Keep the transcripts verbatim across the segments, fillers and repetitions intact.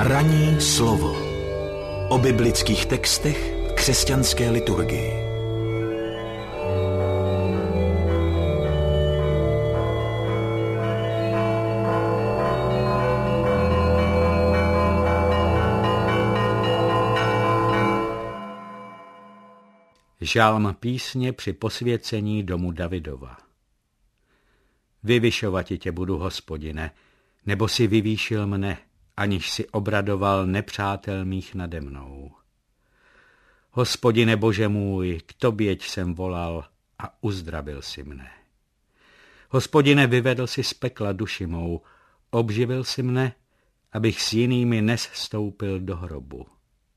Ranní slovo o biblických textech v křesťanské liturgii. Žalm písně při posvěcení domu Davidova. Vyvyšovati tě budu, Hospodine, nebo si vyvýšil mne, aniž si obradoval nepřátel mých nade mnou. Hospodine Bože můj, k toběť jsem volal a uzdravil si mne. Hospodine, vyvedl si z pekla duši mou, obživil si mne, abych s jinými nesstoupil do hrobu.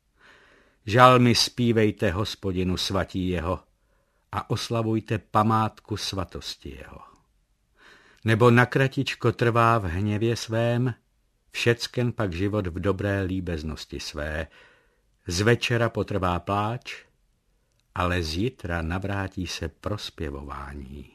Žalmy zpívejte Hospodinu svatí jeho a oslavujte památku svatosti jeho. Nebo na kratičko trvá v hněvě svém, všecken pak život v dobré líbeznosti své. Z večera potrvá pláč, ale z jitra navrátí se prospěvování.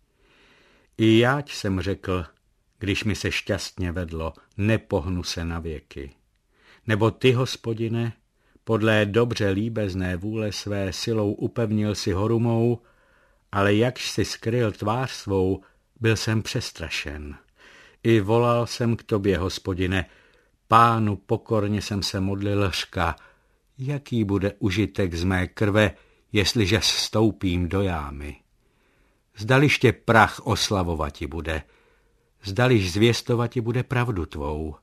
I jáť jsem řekl, když mi se šťastně vedlo, nepohnu se na věky. Nebo ty, Hospodine, podle dobře líbezné vůle své silou upevnil si horu mou, ale jakž si skryl tvář svou, byl jsem přestrašen. I volal jsem k tobě, Hospodine, Pánu pokorně jsem se modlil, řka, jaký bude užitek z mé krve, jestliže vstoupím do jámy. Zdališ tě prach oslavovati bude, zdališ zvěstovati bude pravdu tvou.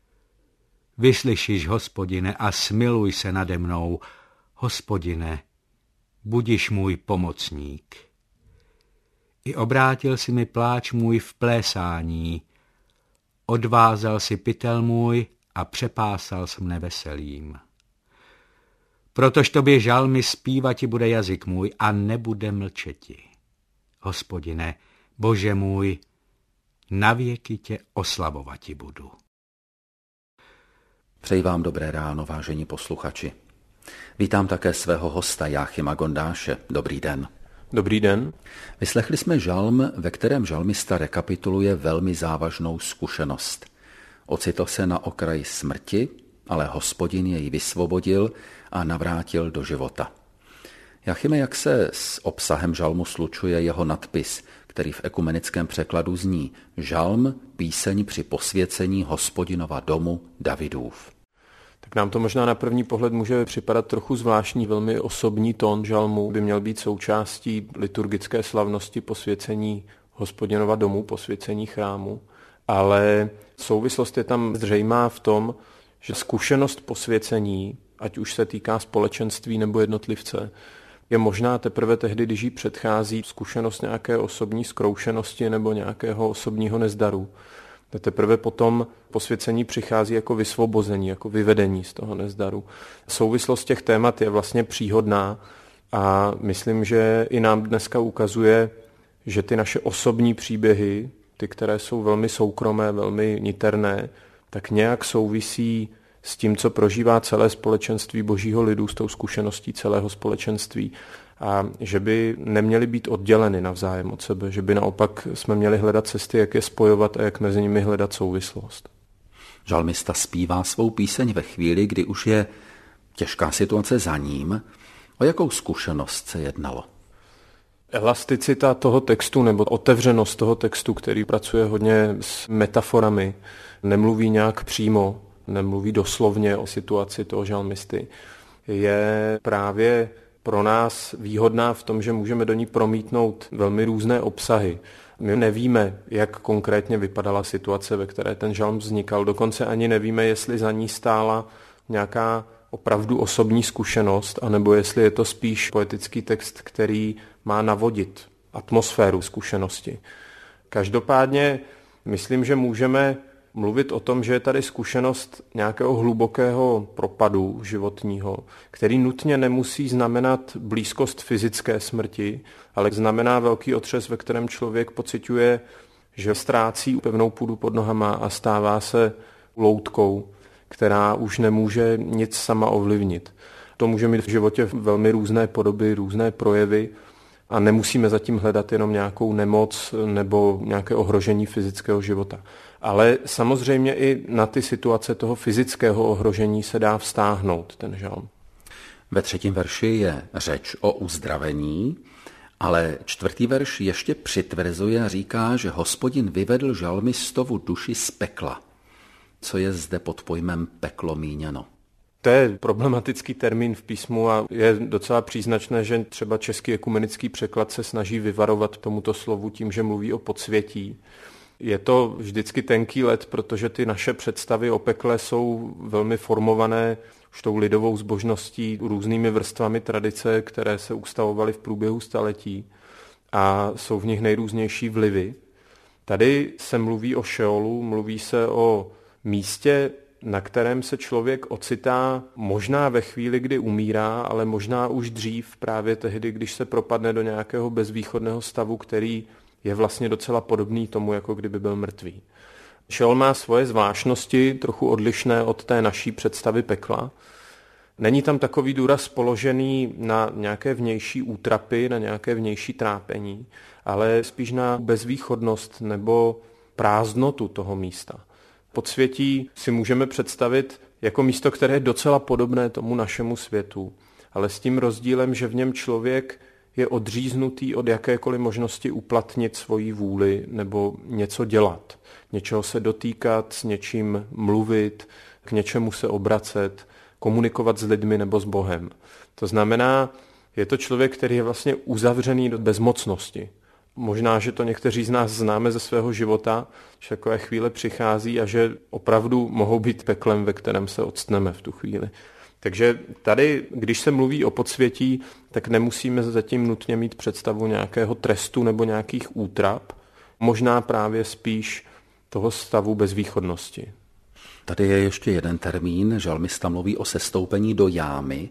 Vyslyšiš, Hospodine, a smiluj se nade mnou, Hospodine, budiš můj pomocník. I obrátil si mi pláč můj v plésání, odvázal si pytel můj a přepásal s mne veselím. Protož tobě žalmy zpívati bude jazyk můj a nebude mlčeti. Hospodine, Bože můj, navěky tě oslavovati budu. Přeji vám dobré ráno, vážení posluchači. Vítám také svého hosta Jáchyma Gondáše. Dobrý den. Dobrý den. Vyslechli jsme žalm, ve kterém žalmista rekapituluje velmi závažnou zkušenost. Ocitl se na okraji smrti, ale Hospodin jej vysvobodil a navrátil do života. Jáchyme, jak se s obsahem žalmu slučuje jeho nadpis, který v ekumenickém překladu zní Žalm, píseň při posvěcení Hospodinova domu Davidův? Tak nám to možná na první pohled může připadat trochu zvláštní, velmi osobní tón žalmu by měl být součástí liturgické slavnosti posvěcení Hospodinova domu, posvěcení chrámu, ale souvislost je tam zřejmá v tom, že zkušenost posvěcení, ať už se týká společenství nebo jednotlivce, je možná teprve tehdy, když jí předchází zkušenost nějaké osobní zkroušenosti nebo nějakého osobního nezdaru. A teprve potom posvěcení přichází jako vysvobození, jako vyvedení z toho nezdaru. Souvislost těch témat je vlastně příhodná a myslím, že i nám dneska ukazuje, že ty naše osobní příběhy, ty, které jsou velmi soukromé, velmi niterné, tak nějak souvisí s tím, co prožívá celé společenství božího lidu, s tou zkušeností celého společenství. A že by neměly být odděleny navzájem od sebe, že by naopak jsme měli hledat cesty, jak je spojovat a jak mezi nimi hledat souvislost. Žalmista zpívá svou píseň ve chvíli, kdy už je těžká situace za ním. O jakou zkušenost se jednalo? Elasticita toho textu nebo otevřenost toho textu, který pracuje hodně s metaforami, nemluví nějak přímo, nemluví doslovně o situaci toho žalmisty, je právě pro nás výhodná v tom, že můžeme do ní promítnout velmi různé obsahy. My nevíme, jak konkrétně vypadala situace, ve které ten žalm vznikal. Dokonce ani nevíme, jestli za ní stála nějaká opravdu osobní zkušenost, anebo jestli je to spíš poetický text, který má navodit atmosféru zkušenosti. Každopádně myslím, že můžeme mluvit o tom, že je tady zkušenost nějakého hlubokého propadu životního, který nutně nemusí znamenat blízkost fyzické smrti, ale znamená velký otřes, ve kterém člověk pociťuje, že ztrácí pevnou půdu pod nohama a stává se loutkou, která už nemůže nic sama ovlivnit. To může mít v životě velmi různé podoby, různé projevy a nemusíme zatím hledat jenom nějakou nemoc nebo nějaké ohrožení fyzického života. Ale samozřejmě i na ty situace toho fyzického ohrožení se dá vztáhnout ten žalm. Ve třetím verši je řeč o uzdravení, ale čtvrtý verš ještě přitvrzuje a říká, že Hospodin vyvedl žalmistovu duši z pekla. Co je zde pod pojmem peklo míněno? To je problematický termín v písmu a je docela příznačné, že třeba český ekumenický překlad se snaží vyvarovat tomuto slovu tím, že mluví o podsvětí. Je to vždycky tenký led, protože ty naše představy o pekle jsou velmi formované už tou lidovou zbožností, různými vrstvami tradice, které se ustavovaly v průběhu staletí a jsou v nich nejrůznější vlivy. Tady se mluví o Šeolu, mluví se o místě, na kterém se člověk ocitá možná ve chvíli, kdy umírá, ale možná už dřív, právě tehdy, když se propadne do nějakého bezvýchodného stavu, který je vlastně docela podobný tomu, jako kdyby byl mrtvý. Šeol má svoje zvláštnosti, trochu odlišné od té naší představy pekla. Není tam takový důraz položený na nějaké vnější útrapy, na nějaké vnější trápení, ale spíš na bezvýchodnost nebo prázdnotu toho místa. Podsvětí si můžeme představit jako místo, které je docela podobné tomu našemu světu, ale s tím rozdílem, že v něm člověk je odříznutý od jakékoliv možnosti uplatnit svoji vůli nebo něco dělat, něčeho se dotýkat, s něčím mluvit, k něčemu se obracet, komunikovat s lidmi nebo s Bohem. To znamená, je to člověk, který je vlastně uzavřený do bezmocnosti. Možná, že to někteří z nás známe ze svého života, že takové chvíle přichází a že opravdu mohou být peklem, ve kterém se odstneme v tu chvíli. Takže tady, když se mluví o podsvětí, tak nemusíme zatím nutně mít představu nějakého trestu nebo nějakých útrap, možná právě spíš toho stavu bezvýchodnosti. Tady je ještě jeden termín, žalmista mluví o sestoupení do jámy.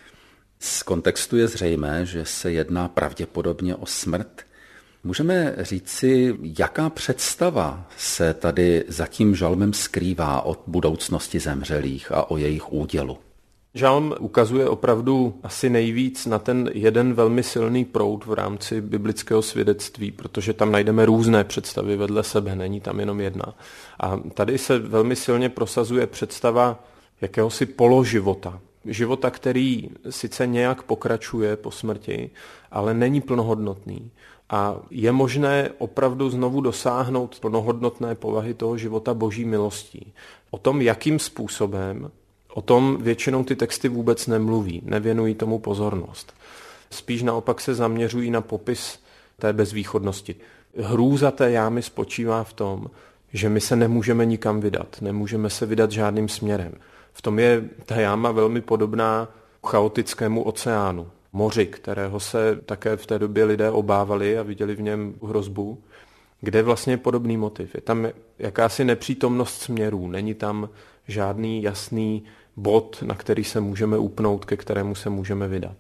Z kontextu je zřejmé, že se jedná pravděpodobně o smrt. Můžeme říci, jaká představa se tady za tím žalmem skrývá o budoucnosti zemřelých a o jejich údělu? Žalm ukazuje opravdu asi nejvíc na ten jeden velmi silný proud v rámci biblického svědectví, protože tam najdeme různé představy vedle sebe, není tam jenom jedna. A tady se velmi silně prosazuje představa jakéhosi položivota. Života, který sice nějak pokračuje po smrti, ale není plnohodnotný. A je možné opravdu znovu dosáhnout plnohodnotné povahy toho života boží milostí. O tom, jakým způsobem, o tom většinou ty texty vůbec nemluví, nevěnují tomu pozornost. Spíš naopak se zaměřují na popis té bezvýchodnosti. Hrůza té jámy spočívá v tom, že my se nemůžeme nikam vydat, nemůžeme se vydat žádným směrem. V tom je ta jáma velmi podobná chaotickému oceánu, moři, kterého se také v té době lidé obávali a viděli v něm hrozbu, kde vlastně je podobný motiv. Je tam jakási nepřítomnost směrů, není tam žádný jasný bod, na který se můžeme upnout, ke kterému se můžeme vydat.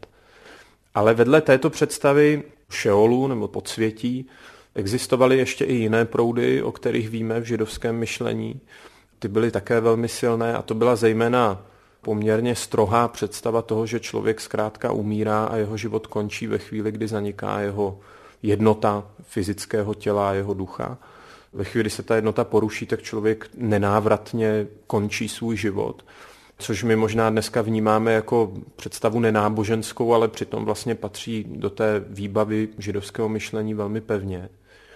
Ale vedle této představy Šeolu nebo podsvětí existovaly ještě i jiné proudy, o kterých víme v židovském myšlení. Ty byly také velmi silné a to byla zejména poměrně strohá představa toho, že člověk zkrátka umírá a jeho život končí ve chvíli, kdy zaniká jeho jednota fyzického těla a jeho ducha. Ve chvíli, kdy se ta jednota poruší, tak člověk nenávratně končí svůj život, což my možná dneska vnímáme jako představu nenáboženskou, ale přitom vlastně patří do té výbavy židovského myšlení velmi pevně.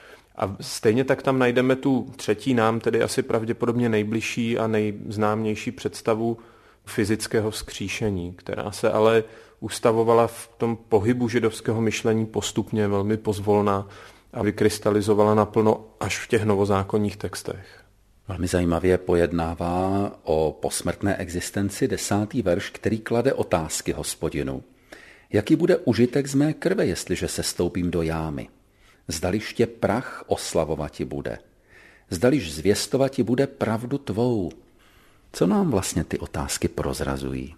A stejně tak tam najdeme tu třetí nám, tedy asi pravděpodobně nejbližší a nejznámější představu fyzického vzkříšení, která se ale ustavovala v tom pohybu židovského myšlení postupně velmi pozvolna a vykrystalizovala naplno až v těch novozákonních textech. Velmi zajímavě pojednává o posmrtné existenci desátý verš, který klade otázky Hospodinu. Jaký bude užitek z mé krve, jestliže se stoupím do jámy? Zdališ tě prach oslavovati bude? Zdališ zvěstovati bude pravdu tvou? Co nám vlastně ty otázky prozrazují?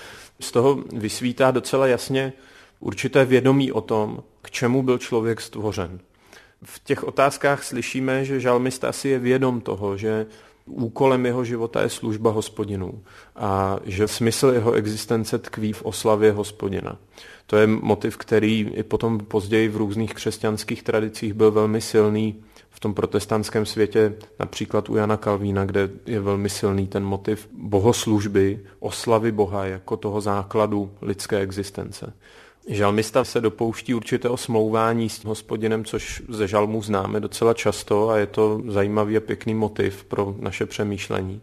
Z toho vysvítá docela jasně určité vědomí o tom, k čemu byl člověk stvořen. V těch otázkách slyšíme, že žalmista si je vědom toho, že úkolem jeho života je služba Hospodinu a že smysl jeho existence tkví v oslavě Hospodina. To je motiv, který i potom později v různých křesťanských tradicích byl velmi silný v tom protestantském světě, například u Jana Kalvína, kde je velmi silný ten motiv bohoslužby, oslavy Boha jako toho základu lidské existence. Žalmista se dopouští určitého smlouvání s Hospodinem, což ze žalmů známe docela často a je to zajímavý a pěkný motiv pro naše přemýšlení,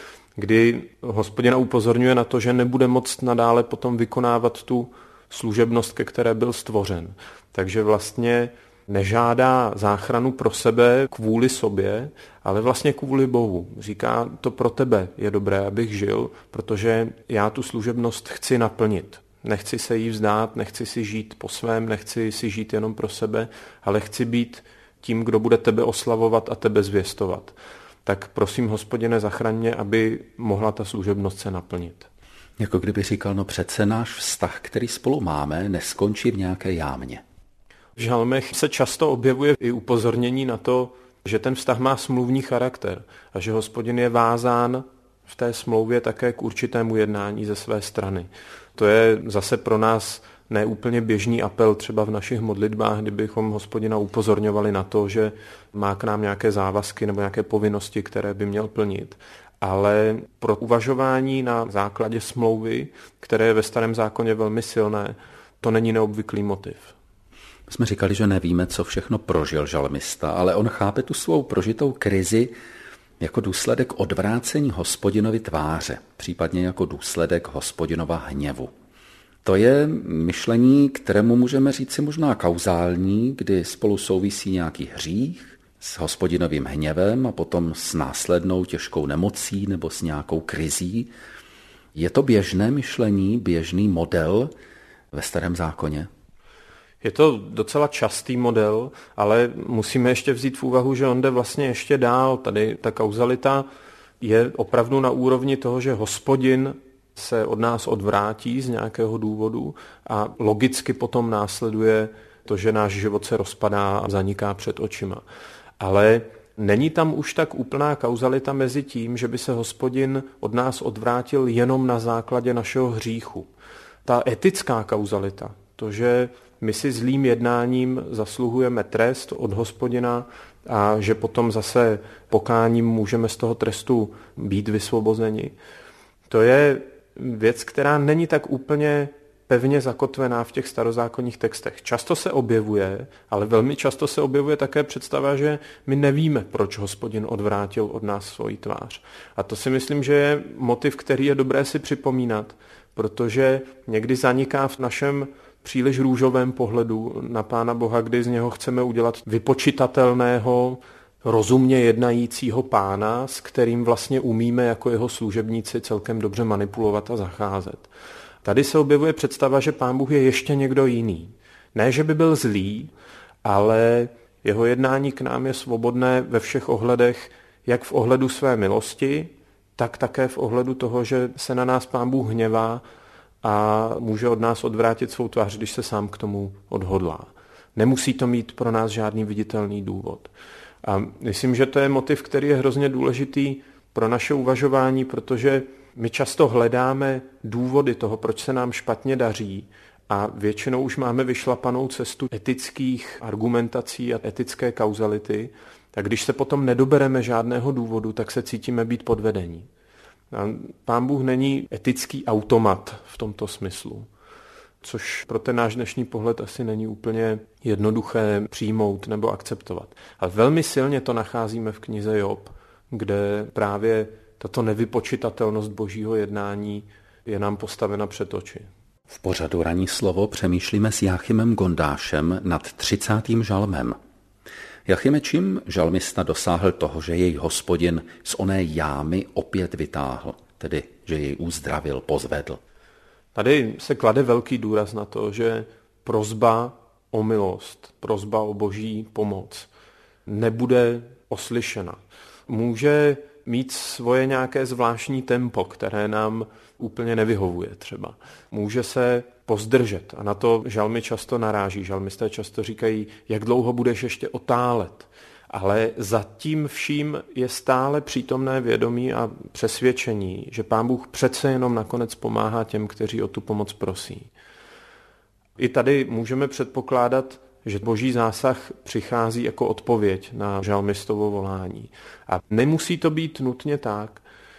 kdy Hospodina upozorňuje na to, že nebude moct nadále potom vykonávat tu služebnost, ke které byl stvořen. Takže vlastně nežádá záchranu pro sebe kvůli sobě, ale vlastně kvůli Bohu. Říká, to pro tebe je dobré, abych žil, protože já tu služebnost chci naplnit. Nechci se jí vzdát, nechci si žít po svém, nechci si žít jenom pro sebe, ale chci být tím, kdo bude tebe oslavovat a tebe zvěstovat. Tak prosím, Hospodine, zachraň mě, aby mohla ta služebnost se naplnit. Jako kdyby říkal, no přece náš vztah, který spolu máme, neskončí v nějaké jámě. V žalmech se často objevuje i upozornění na to, že ten vztah má smluvní charakter a že Hospodin je vázán v té smlouvě také k určitému jednání ze své strany. To je zase pro nás neúplně běžný apel třeba v našich modlitbách, kdybychom Hospodina upozorňovali na to, že má k nám nějaké závazky nebo nějaké povinnosti, které by měl plnit. Ale pro uvažování na základě smlouvy, které je ve Starém zákoně velmi silné, to není neobvyklý motiv. Jsme říkali, že nevíme, co všechno prožil žalmista, ale on chápe tu svou prožitou krizi jako důsledek odvrácení Hospodinovy tváře, případně jako důsledek Hospodinova hněvu. To je myšlení, kterému můžeme říci možná kauzální, kdy spolu souvisí nějaký hřích s Hospodinovým hněvem a potom s následnou těžkou nemocí nebo s nějakou krizí. Je to běžné myšlení, běžný model ve Starém zákoně? Je to docela častý model, ale musíme ještě vzít v úvahu, že on jde vlastně ještě dál. Tady ta kauzalita je opravdu na úrovni toho, že Hospodin se od nás odvrátí z nějakého důvodu a logicky potom následuje to, že náš život se rozpadá a zaniká před očima. Ale není tam už tak úplná kauzalita mezi tím, že by se Hospodin od nás odvrátil jenom na základě našeho hříchu. Ta etická kauzalita, to, že my si zlým jednáním zasluhujeme trest od Hospodina a že potom zase pokáním můžeme z toho trestu být vysvobozeni. To je věc, která není tak úplně pevně zakotvená v těch starozákonních textech. Často se objevuje, ale velmi často se objevuje také představa, že my nevíme, proč Hospodin odvrátil od nás svoji tvář. A to si myslím, že je motiv, který je dobré si připomínat, protože někdy zaniká v našem příliš růžovém pohledu na Pána Boha, kdy z něho chceme udělat vypočitatelného, rozumně jednajícího pána, s kterým vlastně umíme jako jeho služebníci celkem dobře manipulovat a zacházet. Tady se objevuje představa, že Pán Bůh je ještě někdo jiný. Ne, že by byl zlý, ale jeho jednání k nám je svobodné ve všech ohledech, jak v ohledu své milosti, tak také v ohledu toho, že se na nás Pán Bůh hněvá a může od nás odvrátit svou tvář, když se sám k tomu odhodlá. Nemusí to mít pro nás žádný viditelný důvod. A myslím, že to je motiv, který je hrozně důležitý pro naše uvažování, protože my často hledáme důvody toho, proč se nám špatně daří a většinou už máme vyšlapanou cestu etických argumentací a etické kauzality, tak když se potom nedobereme žádného důvodu, tak se cítíme být podvedení. A Pán Bůh není etický automat v tomto smyslu, což pro ten náš dnešní pohled asi není úplně jednoduché přijmout nebo akceptovat. Ale velmi silně to nacházíme v knize Job, kde právě tato nevypočitatelnost božího jednání je nám postavena před oči. V pořadu Ranní slovo přemýšlíme s Jáchymem Gondášem nad třicátým žalmem. Jachime, čím žalmista dosáhl toho, že jej Hospodin z oné jámy opět vytáhl, tedy že jej uzdravil, pozvedl? Tady se klade velký důraz na to, že prosba o milost, prosba o boží pomoc nebude oslyšena. Může mít svoje nějaké zvláštní tempo, které nám úplně nevyhovuje třeba. Může se pozdržet a na to žalmy často naráží. Žalmisté často říkají, jak dlouho budeš ještě otálet. Ale za tím vším je stále přítomné vědomí a přesvědčení, že Pán Bůh přece jenom nakonec pomáhá těm, kteří o tu pomoc prosí. I tady můžeme předpokládat, že boží zásah přichází jako odpověď na žalmistovo volání. A nemusí to být nutně tak,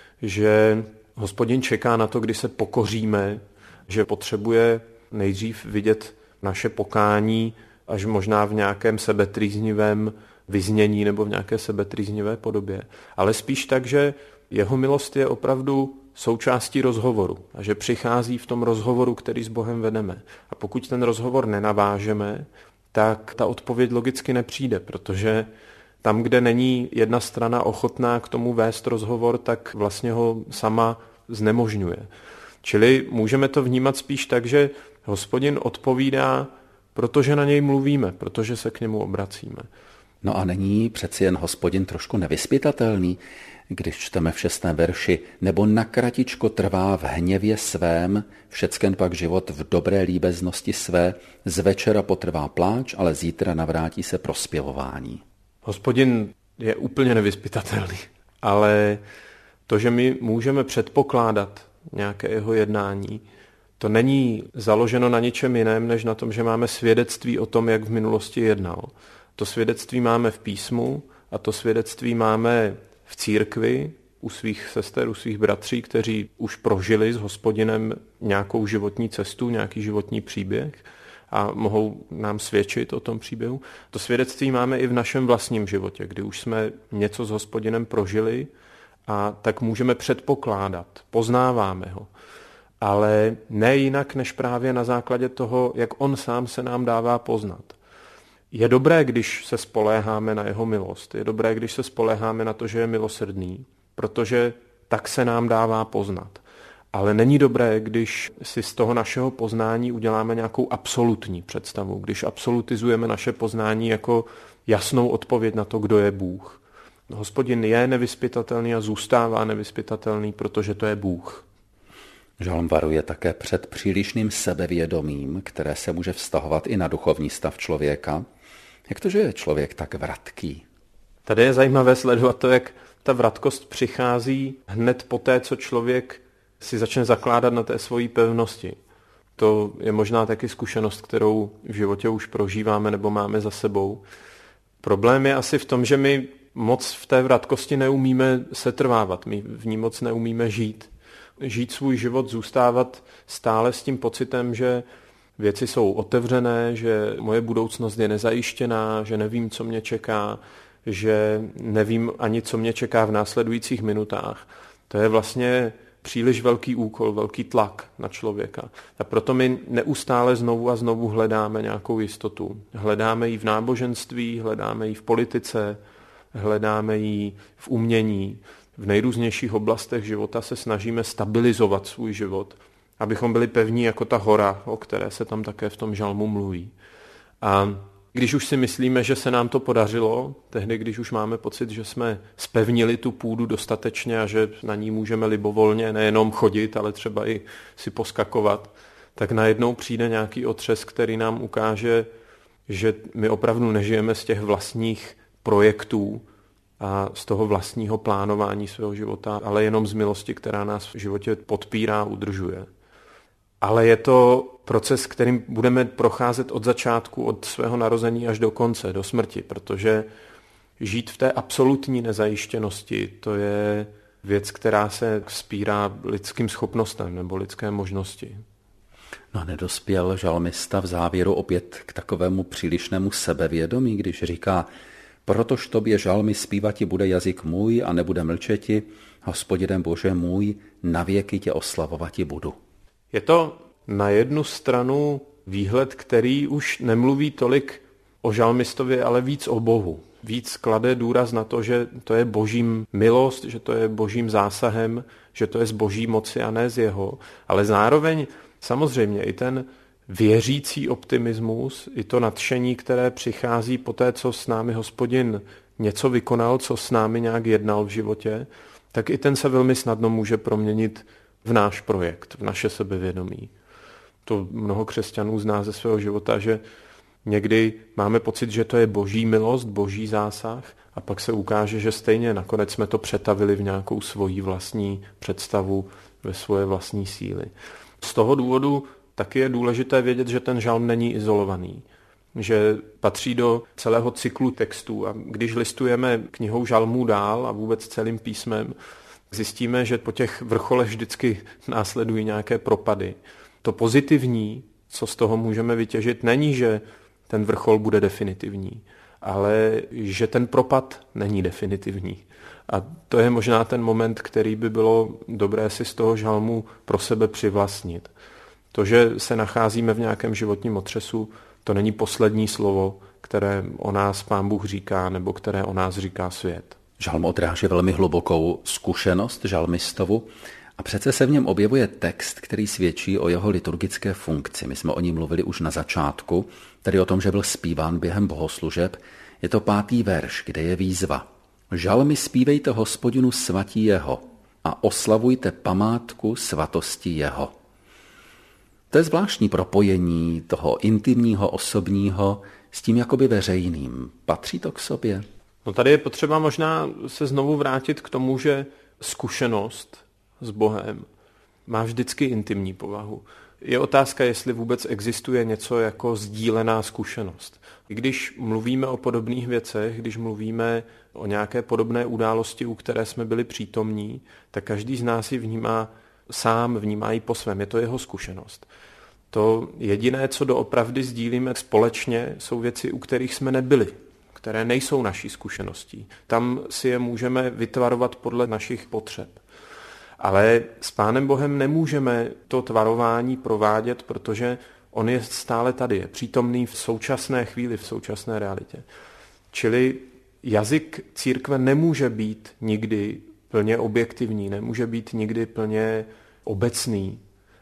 že Hospodin čeká na to, kdy se pokoříme, že potřebuje nejdřív vidět naše pokání až možná v nějakém sebetrýznivém vyznění nebo v nějaké sebetrýznivé podobě. Ale spíš tak, že jeho milost je opravdu součástí rozhovoru a že přichází v tom rozhovoru, který s Bohem vedeme. A pokud ten rozhovor nenavážeme, tak ta odpověď logicky nepřijde, protože tam, kde není jedna strana ochotná k tomu vést rozhovor, tak vlastně ho sama znemožňuje. Čili můžeme to vnímat spíš tak, že Hospodin odpovídá, protože na něj mluvíme, protože se k němu obracíme. No a není přeci jen Hospodin trošku nevyzpytatelný, když čteme v šestém verši, nebo na kratičko trvá v hněvě svém, všecken pak život v dobré líbeznosti své, z večera potrvá pláč, ale zítra navrátí se prospěvování. Hospodin je úplně nevyzpytatelný, ale to, že my můžeme předpokládat nějaké jeho jednání, to není založeno na ničem jiném, než na tom, že máme svědectví o tom, jak v minulosti jednal. To svědectví máme v písmu a to svědectví máme v církvi, u svých sester, u svých bratří, kteří už prožili s Hospodinem nějakou životní cestu, nějaký životní příběh a mohou nám svědčit o tom příběhu. To svědectví máme i v našem vlastním životě, kdy už jsme něco s Hospodinem prožili a tak můžeme předpokládat, poznáváme ho. Ale ne jinak, než právě na základě toho, jak on sám se nám dává poznat. Je dobré, když se spoléháme na jeho milost. Je dobré, když se spoléháme na to, že je milosrdný, protože tak se nám dává poznat. Ale není dobré, když si z toho našeho poznání uděláme nějakou absolutní představu, když absolutizujeme naše poznání jako jasnou odpověď na to, kdo je Bůh. Hospodin je nevyzpytatelný a zůstává nevyzpytatelný, protože to je Bůh. Žalm varuje také před přílišným sebevědomím, které se může vztahovat i na duchovní stav člověka. Jak to, že je člověk tak vratký? Tady je zajímavé sledovat to, jak ta vratkost přichází hned po té, co člověk si začne zakládat na té svojí pevnosti. To je možná taky zkušenost, kterou v životě už prožíváme nebo máme za sebou. Problém je asi v tom, že my moc v té vratkosti neumíme setrvávat, my v ní moc neumíme žít. Žít svůj život, zůstávat stále s tím pocitem, že věci jsou otevřené, že moje budoucnost je nezajištěná, že nevím, co mě čeká, že nevím ani, co mě čeká v následujících minutách. To je vlastně příliš velký úkol, velký tlak na člověka. A proto my neustále znovu a znovu hledáme nějakou jistotu. Hledáme ji v náboženství, hledáme ji v politice, hledáme ji v umění. V nejrůznějších oblastech života se snažíme stabilizovat svůj život, abychom byli pevní jako ta hora, o které se tam také v tom žalmu mluví. A když už si myslíme, že se nám to podařilo, tehdy, když už máme pocit, že jsme spevnili tu půdu dostatečně a že na ní můžeme libovolně nejenom chodit, ale třeba i si poskakovat, tak najednou přijde nějaký otřes, který nám ukáže, že my opravdu nežijeme z těch vlastních projektů a z toho vlastního plánování svého života, ale jenom z milosti, která nás v životě podpírá a udržuje. Ale je to proces, kterým budeme procházet od začátku, od svého narození až do konce, do smrti, protože žít v té absolutní nezajištěnosti, to je věc, která se vzpírá lidským schopnostem nebo lidské možnosti. No a nedospěl žalmista v závěru opět k takovému přílišnému sebevědomí, když říká: protož tobě žalmy zpívati bude jazyk můj a nebude mlčeti, Hospodinem Bože můj, navěky tě oslavovati budu. Je to na jednu stranu výhled, který už nemluví tolik o žalmistovi, ale víc o Bohu. Víc klade důraz na to, že to je božím milost, že to je božím zásahem, že to je z boží moci a ne z jeho. Ale zároveň samozřejmě i ten věřící optimismus, i to nadšení, které přichází po té, co s námi Hospodin něco vykonal, co s námi nějak jednal v životě, tak i ten se velmi snadno může proměnit v náš projekt, v naše sebevědomí. To mnoho křesťanů zná ze svého života, že Někdy máme pocit, že to je boží milost, boží zásah a pak se ukáže, že stejně nakonec jsme to přetavili v nějakou svoji vlastní představu, ve svoje vlastní síly. Z toho důvodu taky je důležité vědět, že ten žalm není izolovaný, že patří do celého cyklu textů a když listujeme knihou žalmů dál a vůbec celým písmem, zjistíme, že po těch vrcholech vždycky následují nějaké propady. To pozitivní, co z toho můžeme vytěžit, není, že ten vrchol bude definitivní, ale že ten propad není definitivní. A to je možná ten moment, který by bylo dobré si z toho žalmu pro sebe přivlastnit. To, že se nacházíme v nějakém životním otřesu, to není poslední slovo, které o nás Pán Bůh říká, nebo které o nás říká svět. Žalm odráží velmi hlubokou zkušenost žalmistovu a přece se v něm objevuje text, který svědčí o jeho liturgické funkci. My jsme o ní mluvili už na začátku, tedy o tom, že byl zpíván během bohoslužeb. Je to pátý verš, kde je výzva. Žalmy zpívejte Hospodinu svatí jeho a oslavujte památku svatosti jeho. To je zvláštní propojení toho intimního, osobního s tím jakoby veřejným. Patří to k sobě? No tady je potřeba možná se znovu vrátit k tomu, že zkušenost s Bohem má vždycky intimní povahu. Je otázka, jestli vůbec existuje něco jako sdílená zkušenost. I když mluvíme o podobných věcech, když mluvíme o nějaké podobné události, u které jsme byli přítomní, tak každý z nás ji vnímá sám, vnímá ji po svém. Je to jeho zkušenost. To jediné, co doopravdy sdílíme společně, jsou věci, u kterých jsme nebyli, které nejsou naší zkušeností. Tam si je můžeme vytvarovat podle našich potřeb. Ale s Pánem Bohem nemůžeme to tvarování provádět, protože on je stále tady, je přítomný v současné chvíli, v současné realitě. Čili jazyk církve nemůže být nikdy plně objektivní, nemůže být nikdy plně obecný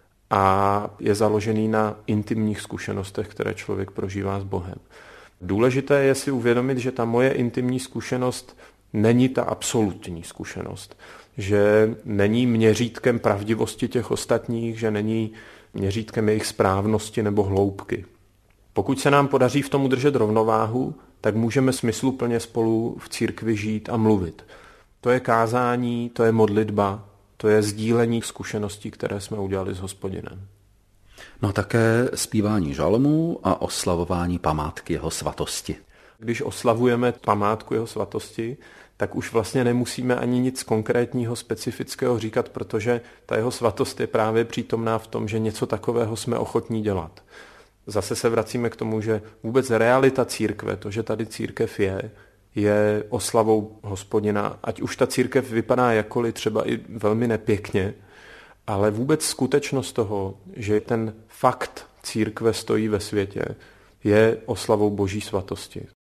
a je založený na intimních zkušenostech, které člověk prožívá s Bohem. Důležité je si uvědomit, že ta moje intimní zkušenost není ta absolutní zkušenost, že není měřítkem pravdivosti těch ostatních, že není měřítkem jejich správnosti nebo hloubky. Pokud se nám podaří v tom udržet rovnováhu, tak můžeme smysluplně spolu v církvi žít a mluvit. To je kázání, to je modlitba, to je sdílení zkušeností, které jsme udělali s Hospodinem. No také zpívání žalmů a oslavování památky jeho svatosti. Když oslavujeme památku jeho svatosti, tak už vlastně nemusíme ani nic konkrétního, specifického říkat, protože ta jeho svatost je právě přítomná v tom, že něco takového jsme ochotní dělat. Zase se vracíme k tomu, že vůbec realita církve, to, že tady církev je, je oslavou Hospodina, ať už ta církev vypadá jakkoliv, třeba i velmi nepěkně, ale vůbec skutečnost toho, že ten fakt církve stojí ve světě, je oslavou Boží svatosti.